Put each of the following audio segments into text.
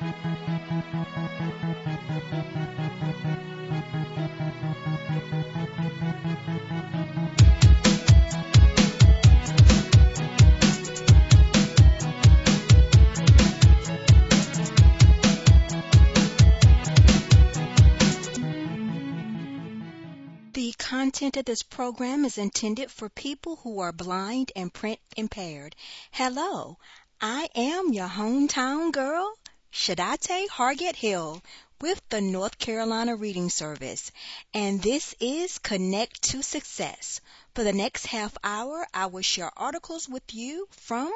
The content of this program is intended for people who are blind and print impaired. Hello, I am your hometown girl, Shadate Hargett Hill, with the North Carolina Reading Service, and this is Connect to Success. For the next half hour, I will share articles with you from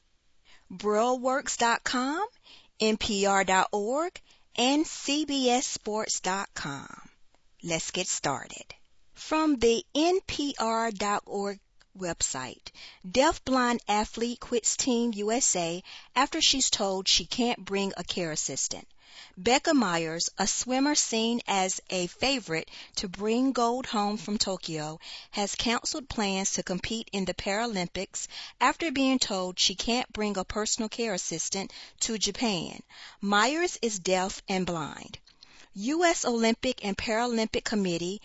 BrailleWorks.com, NPR.org, and CBSSports.com. Let's get started. From the NPR.org website, deaf-blind athlete quits Team USA after she's told she can't bring a care assistant. Becca Myers, a swimmer seen as a favorite to bring gold home from Tokyo, has canceled plans to compete in the Paralympics after being told she can't bring a personal care assistant to Japan. Myers is deaf and blind. U.S. Olympic and Paralympic Committee,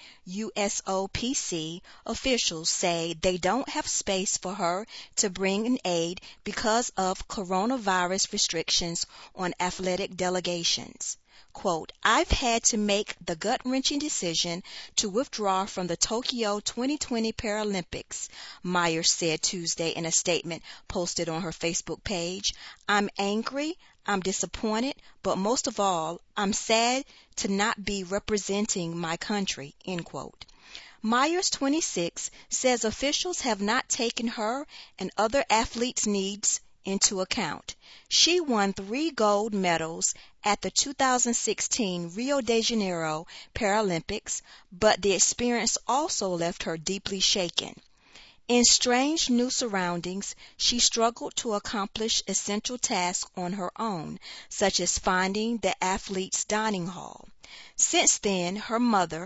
USOPC, officials say they don't have space for her to bring an aide because of coronavirus restrictions on athletic delegations. Quote, I've had to make the gut-wrenching decision to withdraw from the Tokyo 2020 Paralympics, Myers said Tuesday in a statement posted on her Facebook page. I'm angry, I'm disappointed, but most of all, I'm sad to not be representing my country, end quote. Myers, 26, says officials have not taken her and other athletes' needs into account. She won 3 gold medals at the 2016 Rio de Janeiro Paralympics, but the experience also left her deeply shaken. In strange new surroundings, she struggled to accomplish essential tasks on her own, such as finding the athlete's dining hall. Since then, her mother,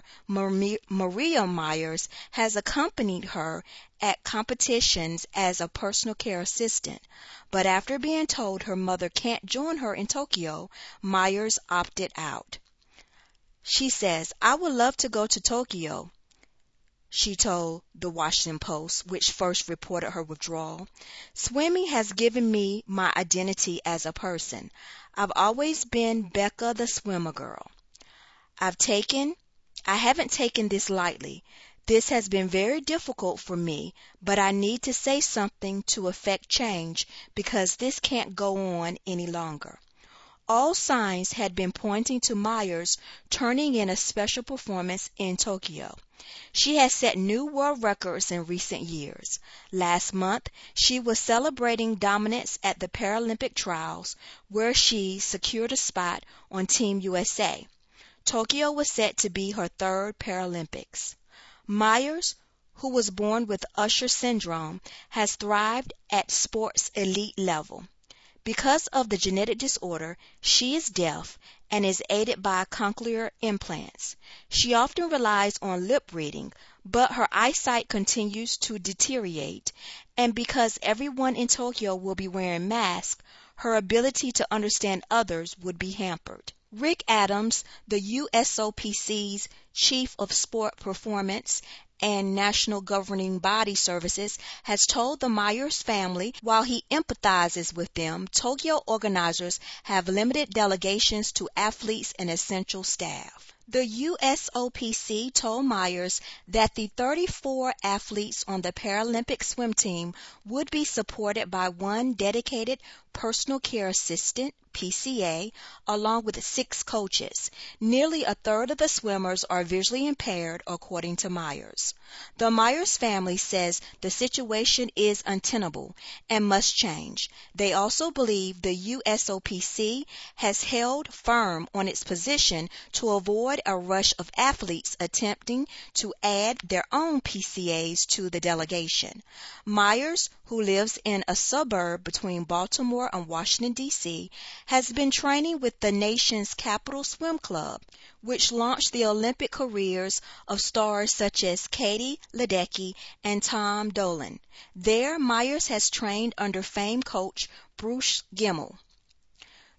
Maria Myers, has accompanied her at competitions as a personal care assistant. But after being told her mother can't join her in Tokyo, Myers opted out. She says, I would love to go to Tokyo, she told the Washington Post, which first reported her withdrawal. Swimming has given me my identity as a person. I've always been Becca the swimmer girl. I haven't taken this lightly. This has been very difficult for me, but I need to say something to effect change because this can't go on any longer. All signs had been pointing to Myers turning in a special performance in Tokyo. She has set new world records in recent years. Last month, she was celebrating dominance at the Paralympic trials, where she secured a spot on Team USA. Tokyo was set to be her 3rd Paralympics. Myers, who was born with Usher syndrome, has thrived at sports elite level. Because of the genetic disorder, she is deaf and is aided by cochlear implants. She often relies on lip reading, but her eyesight continues to deteriorate, and because everyone in Tokyo will be wearing masks, her ability to understand others would be hampered. Rick Adams, the USOPC's Chief of Sport Performance and National Governing Body Services, has told the Myers family while he empathizes with them, Tokyo organizers have limited delegations to athletes and essential staff. The USOPC told Myers that the 34 athletes on the Paralympic swim team would be supported by one dedicated personal care assistant, PCA, along with 6 coaches. Nearly a third of the swimmers are visually impaired, according to Myers. The Myers family says the situation is untenable and must change. They also believe the USOPC has held firm on its position to avoid a rush of athletes attempting to add their own PCAs to the delegation. Myers, who lives in a suburb between Baltimore and Washington, D.C., has been training with the nation's Capital Swim Club, which launched the Olympic careers of stars such as Katie Ledecky and Tom Dolan. There, Myers has trained under famed coach Bruce Gimmel.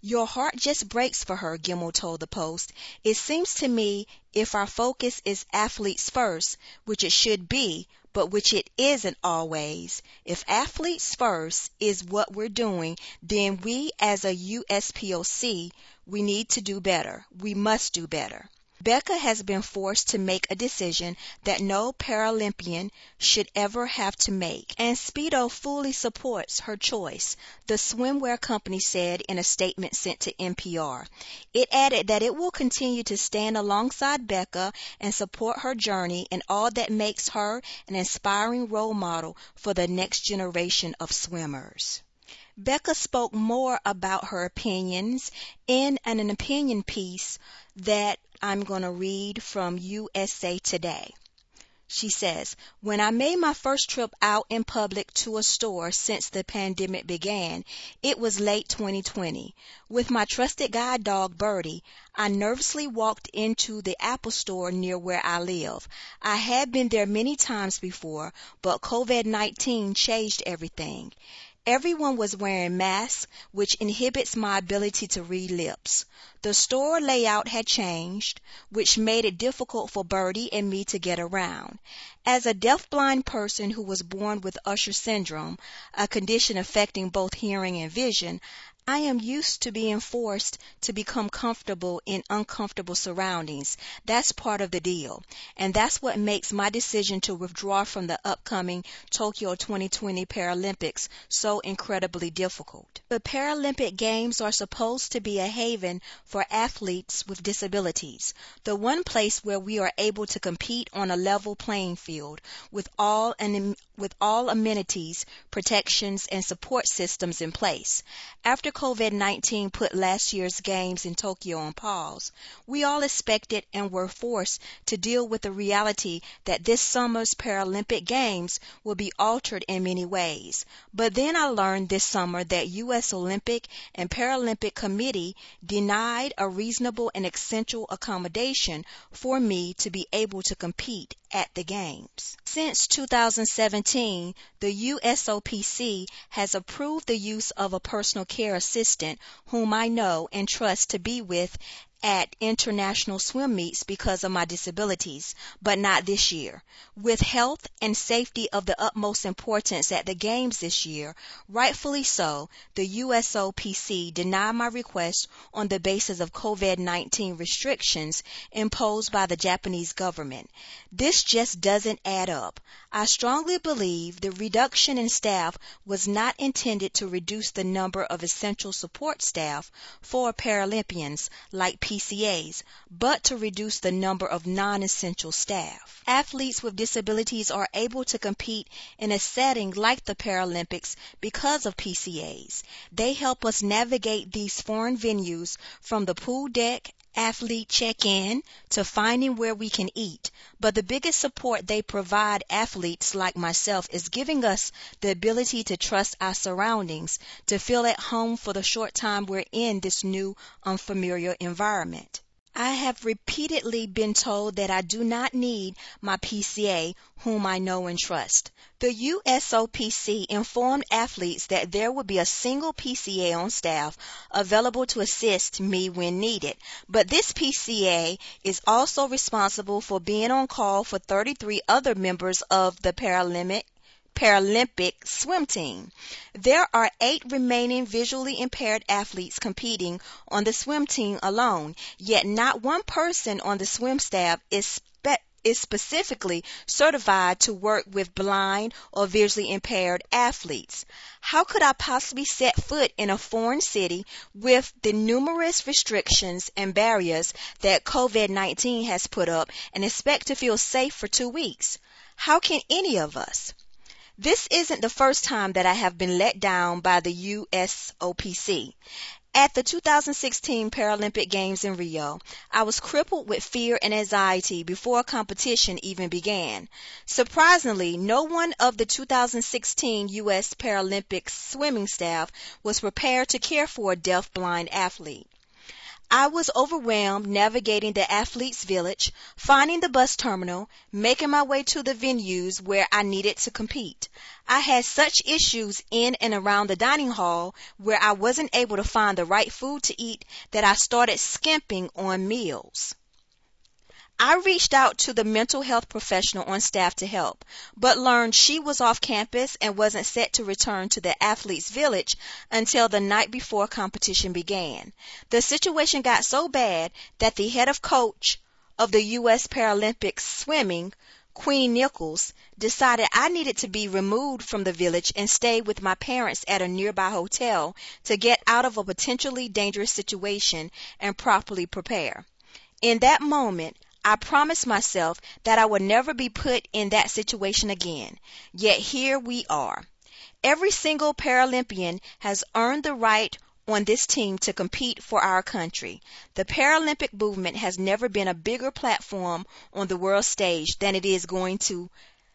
Your heart just breaks for her, Gemmell told the Post. It seems to me if our focus is athletes first, which it should be, but which it isn't always, if athletes first is what we're doing, then we as a USPOC, we need to do better. We must do better. Becca has been forced to make a decision that no Paralympian should ever have to make, and Speedo fully supports her choice, the swimwear company said in a statement sent to NPR. It added that it will continue to stand alongside Becca and support her journey and all that makes her an inspiring role model for the next generation of swimmers. Becca spoke more about her opinions in an opinion piece that I'm going to read from USA Today. She says, when I made my first trip out in public to a store since the pandemic began, it was late 2020. With my trusted guide dog, Birdie, I nervously walked into the Apple store near where I live. I had been there many times before, but COVID-19 changed everything. Everyone was wearing masks, which inhibits my ability to read lips. The store layout had changed, which made it difficult for Birdie and me to get around. As a deafblind person who was born with Usher syndrome, a condition affecting both hearing and vision, I am used to being forced to become comfortable in uncomfortable surroundings. That's part of the deal. And that's what makes my decision to withdraw from the upcoming Tokyo 2020 Paralympics so incredibly difficult. The Paralympic Games are supposed to be a haven for athletes with disabilities, the one place where we are able to compete on a level playing field with all amenities, protections, and support systems in place. After COVID-19 put last year's games in Tokyo on pause, we all expected and were forced to deal with the reality that this summer's Paralympic Games will be altered in many ways. But then I learned this summer that U.S. Olympic and Paralympic Committee denied a reasonable and essential accommodation for me to be able to compete at the Games. Since 2017, the USOPC has approved the use of a personal care assistant whom I know and trust to be with at international swim meets because of my disabilities, but not this year. With health and safety of the utmost importance at the Games this year, rightfully so, the USOPC denied my request on the basis of COVID-19 restrictions imposed by the Japanese government. This just doesn't add up. I strongly believe the reduction in staff was not intended to reduce the number of essential support staff for Paralympians like PCAs, but to reduce the number of non-essential staff. Athletes with disabilities are able to compete in a setting like the Paralympics because of PCAs. They help us navigate these foreign venues from the pool deck, athlete check-in, to finding where we can eat. But the biggest support they provide athletes like myself is giving us the ability to trust our surroundings, to feel at home for the short time we're in this new, unfamiliar environment. I have repeatedly been told that I do not need my PCA, whom I know and trust. The USOPC informed athletes that there would be a single PCA on staff available to assist me when needed, but this PCA is also responsible for being on call for 33 other members of the Paralympic swim team. There are 8 remaining visually impaired athletes competing on the swim team alone, yet not one person on the swim staff is specifically certified to work with blind or visually impaired athletes. How could I possibly set foot in a foreign city with the numerous restrictions and barriers that COVID-19 has put up and expect to feel safe for 2 weeks? How can any of us? This isn't the first time that I have been let down by the USOPC. At the 2016 Paralympic Games in Rio, I was crippled with fear and anxiety before competition even began. Surprisingly, no one of the 2016 U.S. Paralympic swimming staff was prepared to care for a deaf-blind athlete. I was overwhelmed navigating the athletes' village, finding the bus terminal, making my way to the venues where I needed to compete. I had such issues in and around the dining hall where I wasn't able to find the right food to eat that I started skimping on meals. I reached out to the mental health professional on staff to help, but learned she was off campus and wasn't set to return to the athletes' village until the night before competition began. The situation got so bad that the head of coach of the U.S. Paralympics swimming, Queenie Nichols, decided I needed to be removed from the village and stay with my parents at a nearby hotel to get out of a potentially dangerous situation and properly prepare. In that moment, I promised myself that I would never be put in that situation again. Yet here we are. Every single Paralympian has earned the right on this team to compete for our country. The Paralympic movement has never been a bigger platform on the world stage than it is going to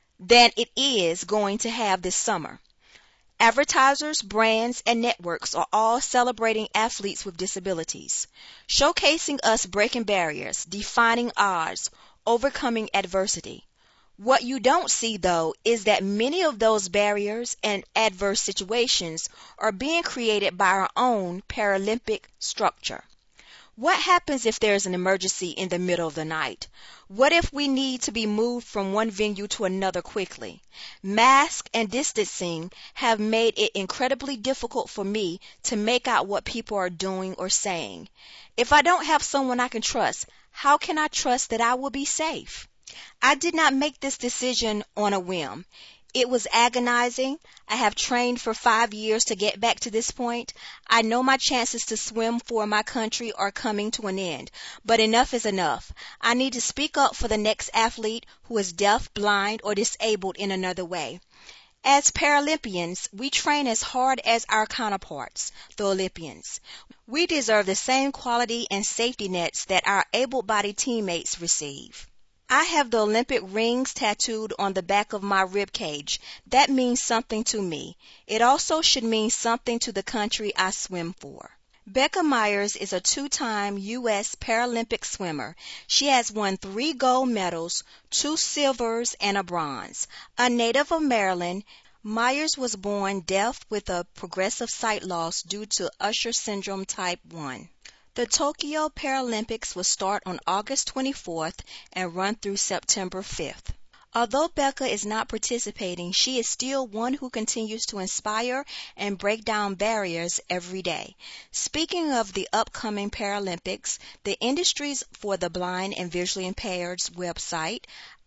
have this summer. Advertisers, brands, and networks are all celebrating athletes with disabilities, showcasing us breaking barriers, defying odds, overcoming adversity. What you don't see, though, is that many of those barriers and adverse situations are being created by our own Paralympic structure. What happens if there's an emergency in the middle of the night? What if we need to be moved from one venue to another quickly? Masks and distancing have made it incredibly difficult for me to make out what people are doing or saying. If I don't have someone I can trust, how can I trust that I will be safe? I did not make this decision on a whim. It was agonizing. I have trained for 5 years to get back to this point. I know my chances to swim for my country are coming to an end, but enough is enough. I need to speak up for the next athlete who is deaf, blind, or disabled in another way. As Paralympians, we train as hard as our counterparts, the Olympians. We deserve the same quality and safety nets that our able-bodied teammates receive. I have the Olympic rings tattooed on the back of my rib cage. That means something to me. It also should mean something to the country I swim for. Becca Myers is a 2-time U.S. Paralympic swimmer. She has won 3 gold medals, 2 silvers, and a bronze. A native of Maryland, Myers was born deaf with a progressive sight loss due to Usher syndrome type 1. The Tokyo Paralympics will start on August 24th and run through September 5th. Although Becca is not participating, she is still one who continues to inspire and break down barriers every day. Speaking of the upcoming Paralympics, the Industries for the Blind and Visually Impaired's website,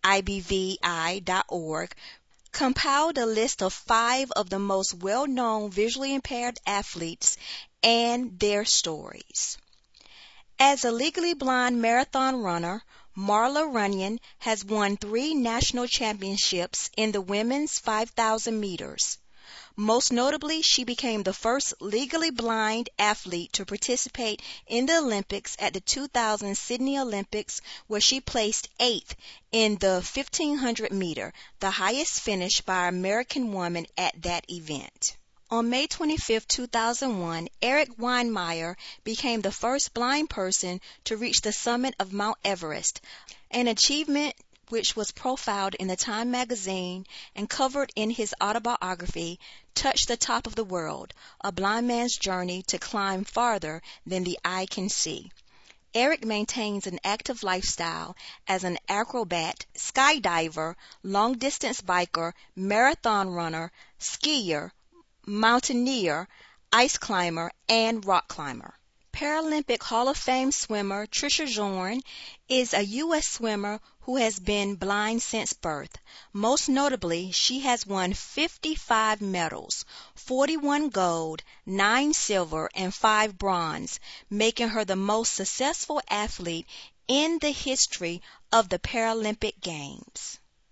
ibvi.org, compiled a list of 5 of the most well-known visually impaired athletes and their stories. As a legally blind marathon runner, Marla Runyon has won 3 national championships in the women's 5,000 meters. Most notably, she became the first legally blind athlete to participate in the Olympics at the 2000 Sydney Olympics, where she placed 8th in the 1500 meter, the highest finish by an American woman at that event. On May 25, 2001, Eric Weinmeier became the first blind person to reach the summit of Mount Everest, an achievement which was profiled in the Time magazine and covered in his autobiography, Touch the Top of the World, A Blind Man's Journey to Climb Farther Than the Eye Can See. Eric maintains an active lifestyle as an acrobat, skydiver, long-distance biker, marathon runner, skier, mountaineer, ice climber, and rock climber. Paralympic Hall of Fame swimmer Trisha Zorn is a U.S. swimmer who has been blind since birth. Most notably, she has won 55 medals, 41 gold, 9 silver, and 5 bronze, making her the most successful athlete in the history of the Paralympic Games.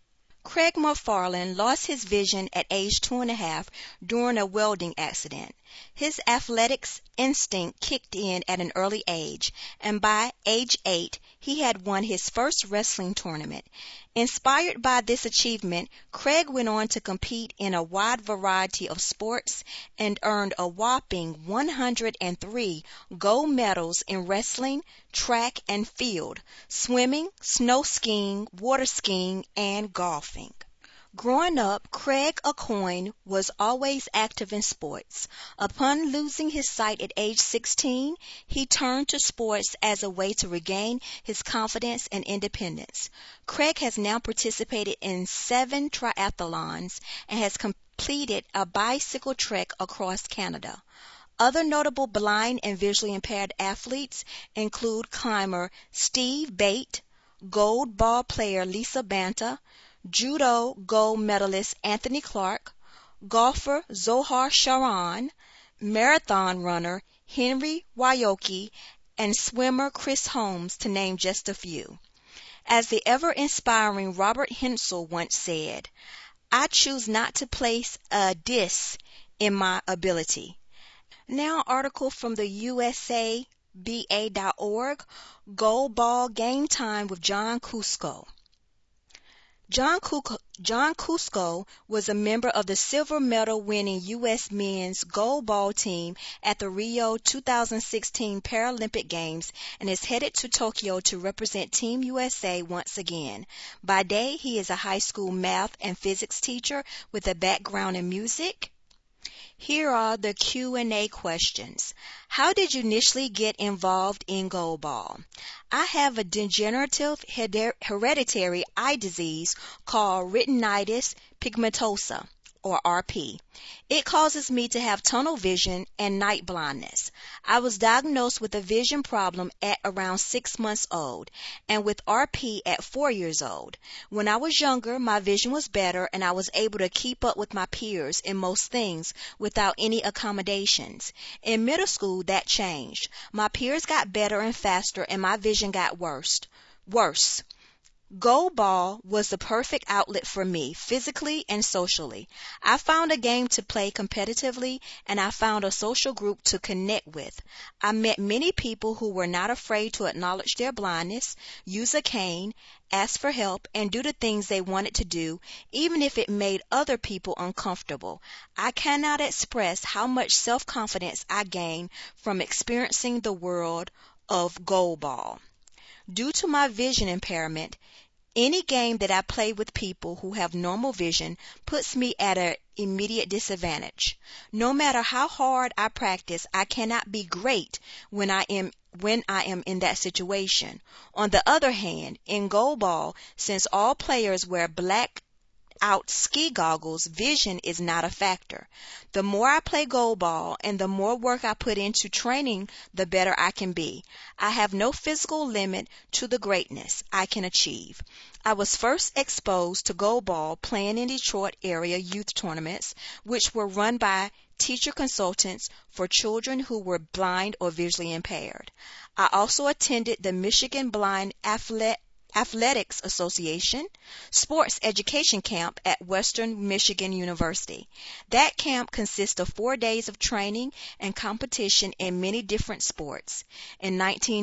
Craig McFarland lost his vision at age 2.5 during a welding accident. His athletics instinct kicked in at an early age, and by age 8, he had won his first wrestling tournament. Inspired by this achievement, Craig went on to compete in a wide variety of sports and earned a whopping 103 gold medals in wrestling, track and field, swimming, snow skiing, water skiing, and golfing. Growing up, Craig Aucoin was always active in sports. Upon losing his sight at age 16, he turned to sports as a way to regain his confidence and independence. Craig has now participated in 7 triathlons and has completed a bicycle trek across Canada. Other notable blind and visually impaired athletes include climber Steve Bate, gold ball player Lisa Banta, judo gold medalist Anthony Clark, golfer Zohar Sharan, marathon runner Henry Wyoki, and swimmer Chris Holmes, to name just a few. As the ever-inspiring Robert Hensel once said, "I choose not to place a diss in my ability." Now, an article from the USABA.org, Gold Ball Game Time with John Cusco. John Cusco was a member of the silver medal winning U.S. men's gold ball team at the Rio 2016 Paralympic Games and is headed to Tokyo to represent Team USA once again. By day, he is a high school math and physics teacher with a background in music. Here are the Q&A questions. How did you initially get involved in gold ball? I have a degenerative hereditary eye disease called retinitis pigmentosa, or RP. It causes me to have tunnel vision and night blindness. I was diagnosed with a vision problem at around 6 months old and with RP at 4 years old. When I was younger, my vision was better and I was able to keep up with my peers in most things without any accommodations. In middle school, that changed. My peers got better and faster and my vision got worse. Gold ball was the perfect outlet for me, physically and socially. I found a game to play competitively, and I found a social group to connect with. I met many people who were not afraid to acknowledge their blindness, use a cane, ask for help, and do the things they wanted to do, even if it made other people uncomfortable. I cannot express how much self-confidence I gained from experiencing the world of gold ball. Due to my vision impairment, any game that I play with people who have normal vision puts me at an immediate disadvantage. No matter how hard I practice, I cannot be great when I am in that situation. On the other hand, in gold ball, since all players wear black out ski goggles, vision is not a factor. The more I play gold ball and the more work I put into training, the better I can be. I have no physical limit to the greatness I can achieve. I was first exposed to gold ball playing in Detroit area youth tournaments, which were run by teacher consultants for children who were blind or visually impaired. I also attended the Michigan Blind Athletics Association sports education camp at Western Michigan University. That camp consists of 4 days of training and competition in many different sports. In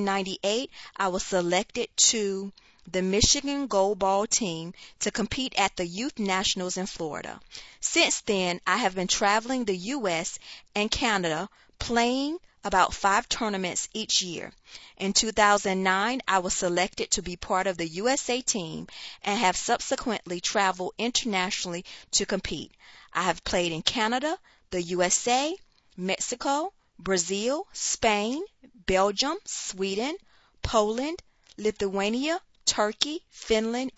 1998, I was selected to the Michigan Gold Ball team to compete at the Youth Nationals in Florida. Since then, I have been traveling the U.S. and Canada playing about 5 tournaments each year. In 2009, I was selected to be part of the USA team and have subsequently traveled internationally to compete. I have played in Canada, the USA, Mexico, Brazil, Spain, Belgium, Sweden, Poland, Lithuania, Turkey, Finland,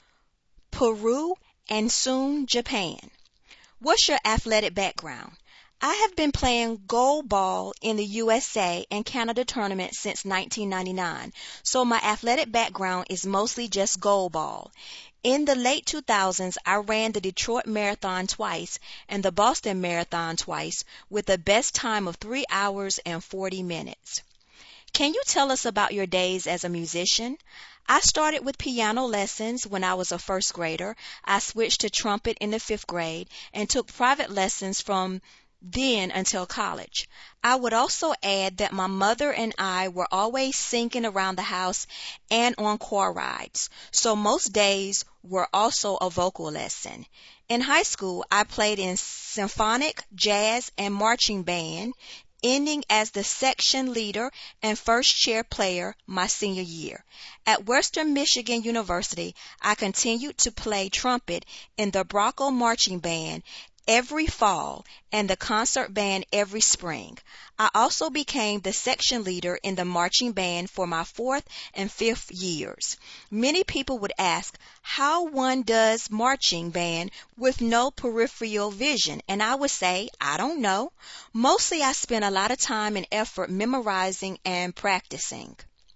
Peru, and soon Japan. What's your athletic background? I have been playing gold ball in the USA and Canada tournaments since 1999, so my athletic background is mostly just gold ball. In the late 2000s, I ran the Detroit Marathon twice and the Boston Marathon twice with a best time of 3 hours and 40 minutes. Can you tell us about your days as a musician? I started with piano lessons when I was a first grader. I switched to trumpet in the fifth grade and took private lessons from then until college. I would also add that my mother and I were always singing around the house and on car rides, so most days were also a vocal lesson. In high school, I played in symphonic, jazz, and marching band, ending as the section leader and first chair player my senior year. At Western Michigan University, I continued to play trumpet in the Bronco Marching Band every fall and the concert band every spring. I also became the section leader in the marching band for my fourth and fifth years. Many people would ask how one does marching band with no peripheral vision, and I would say, I don't know. Mostly I spent a lot of time and effort memorizing and practicing.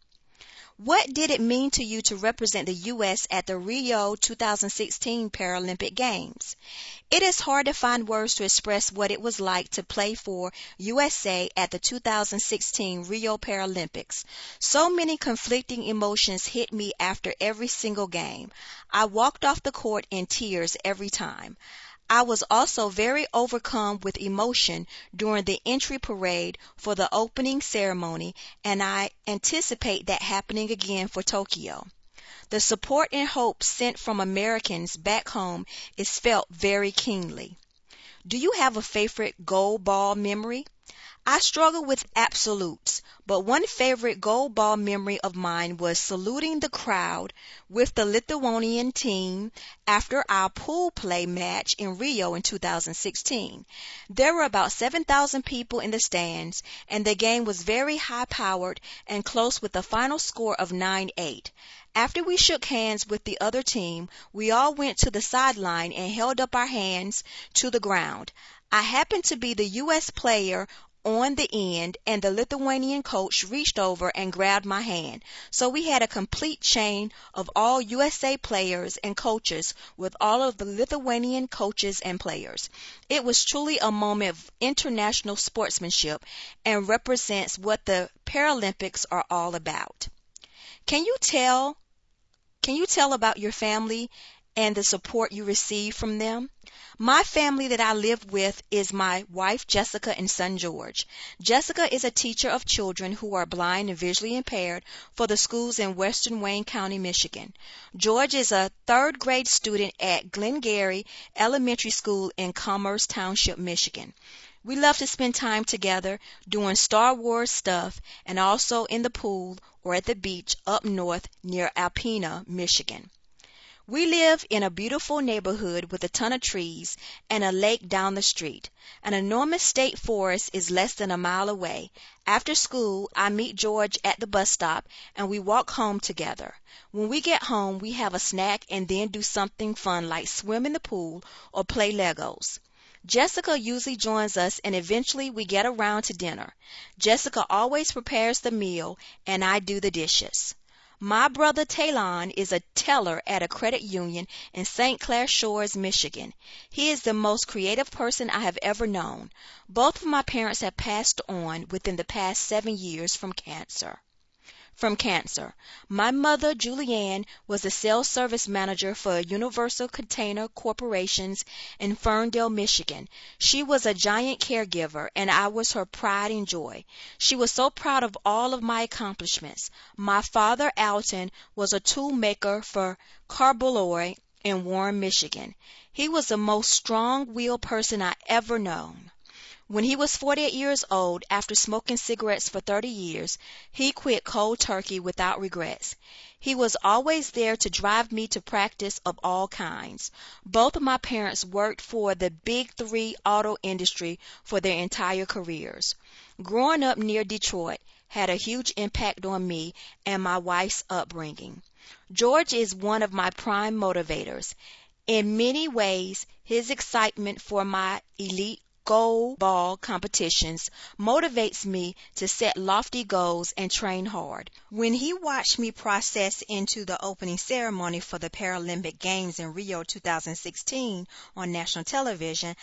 What did it mean to you to represent the U.S. at the Rio 2016 Paralympic Games? It is hard to find words to express what it was like to play for USA at the 2016 Rio Paralympics. So many conflicting emotions hit me after every single game. I walked off the court in tears every time. I was also very overcome with emotion during the entry parade for the opening ceremony, and I anticipate that happening again for Tokyo. The support and hope sent from Americans back home is felt very keenly. Do you have a favorite gold ball memory? I struggle with absolutes, but one favorite gold ball memory of mine was saluting the crowd with the Lithuanian team after our pool play match in Rio in 2016. There were about 7,000 people in the stands, and the game was very high-powered and close with a final score of 9-8. After we shook hands with the other team, we all went to the sideline and held up our hands to the ground. I happened to be the U.S. player on the end, and the Lithuanian coach reached over and grabbed my hand. So we had a complete chain of all USA players and coaches with all of the Lithuanian coaches and players. It was truly a moment of international sportsmanship and represents what the Paralympics are all about. Can you tell about your family and the support you receive from them? My family that I live with is my wife Jessica and son George. Jessica is a teacher of children who are blind and visually impaired for the schools in Western Wayne County, Michigan. George is a third grade student at Glengarry Elementary School in Commerce Township, Michigan. We love to spend time together doing Star Wars stuff and also in the pool or at the beach up north near Alpena, Michigan. We live in a beautiful neighborhood with a ton of trees and a lake down the street. An enormous state forest is less than a mile away. After school, I meet George at the bus stop and we walk home together. When we get home, we have a snack and then do something fun like swim in the pool or play Legos. Jessica usually joins us and eventually we get around to dinner. Jessica always prepares the meal and I do the dishes. My brother Talon is a teller at a credit union in St. Clair Shores, Michigan. He is the most creative person I have ever known. Both of my parents have passed on within the past 7 years from cancer. My mother, Julianne, was a sales service manager for Universal Container Corporations in Ferndale, Michigan. She was a giant caregiver, and I was her pride and joy. She was so proud of all of my accomplishments. My father, Alton, was a tool maker for Carbolloy in Warren, Michigan. He was the most strong-willed person I ever known. When he was 48 years old, after smoking cigarettes for 30 years, he quit cold turkey without regrets. He was always there to drive me to practice of all kinds. Both of my parents worked for the Big Three auto industry for their entire careers. Growing up near Detroit had a huge impact on me and my wife's upbringing. George is one of my prime motivators. In many ways, his excitement for my elite gold ball competitions motivates me to set lofty goals and train hard. When he watched me process into the opening ceremony for the Paralympic Games in Rio 2016 on national television,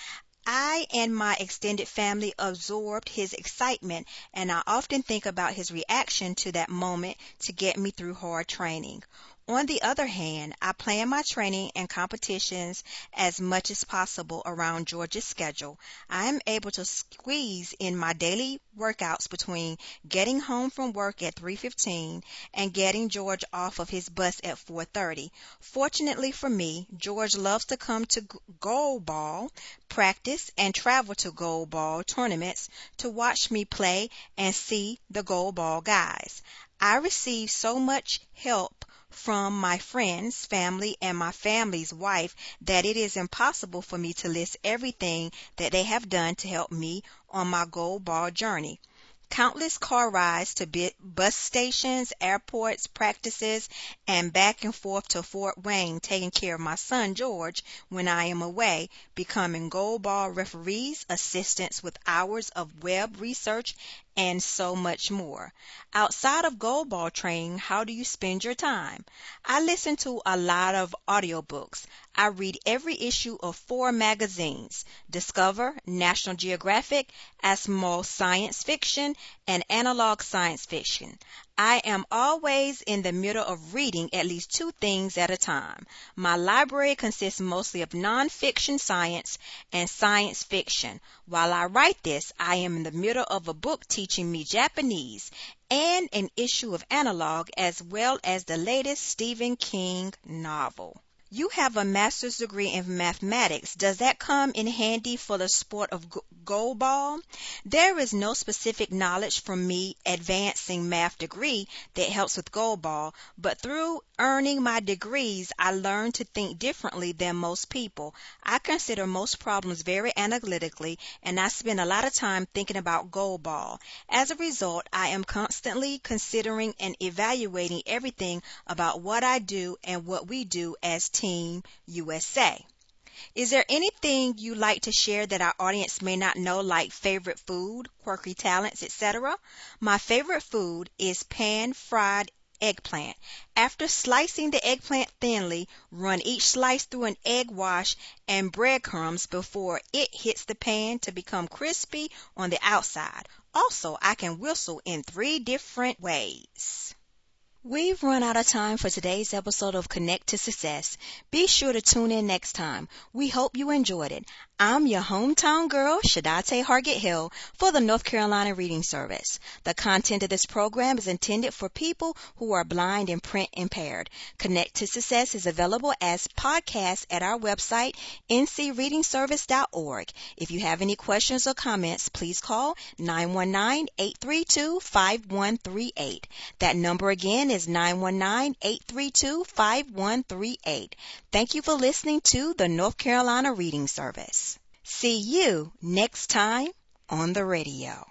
I and my extended family absorbed his excitement, and I often think about his reaction to that moment to get me through hard training. On the other hand, I plan my training and competitions as much as possible around George's schedule. I am able to squeeze in my daily workouts between getting home from work at 3:15 and getting George off of his bus at 4:30. Fortunately for me, George loves to come to goal ball practice and travel to goal ball tournaments to watch me play and see the goal ball guys. I receive so much help from my friends, family, and my family's wife that it is impossible for me to list everything that they have done to help me on my gold ball journey. Countless car rides to bus stations, airports, practices, and back and forth to Fort Wayne taking care of my son George when I am away, becoming gold ball referees, assistants with hours of web research, and so much more. Outside of gold ball training, how do you spend your time? I listen to a lot of audiobooks. I read every issue of 4 magazines: Discover, National Geographic, Asimov Science Fiction, and Analog Science Fiction. I am always in the middle of reading at least 2 things at a time. My library consists mostly of nonfiction science and science fiction. While I write this, I am in the middle of a book teaching me Japanese and an issue of Analog as well as the latest Stephen King novel. You have a master's degree in mathematics. Does that come in handy for the sport of goal ball? There is no specific knowledge from me advancing math degree that helps with goal ball, but through earning my degrees, I learned to think differently than most people. I consider most problems very analytically, and I spend a lot of time thinking about goal ball. As a result, I am constantly considering and evaluating everything about what I do and what we do as Team USA. Is there anything you like to share that our audience may not know, like favorite food, quirky talents, etc.? My favorite food is pan-fried eggplant. After slicing the eggplant thinly, run each slice through an egg wash and breadcrumbs before it hits the pan to become crispy on the outside. Also, I can whistle in 3 different ways. We've run out of time for today's episode of Connect to Success. Be sure to tune in next time. We hope you enjoyed it. I'm your hometown girl, Shadate Hargett Hill, for the North Carolina Reading Service. The content of this program is intended for people who are blind and print impaired. Connect to Success is available as podcast at our website, ncreadingservice.org. If you have any questions or comments, please call 919-832-5138. That number again is 919-832-5138. Thank you for listening to the North Carolina Reading Service. See you next time on the radio.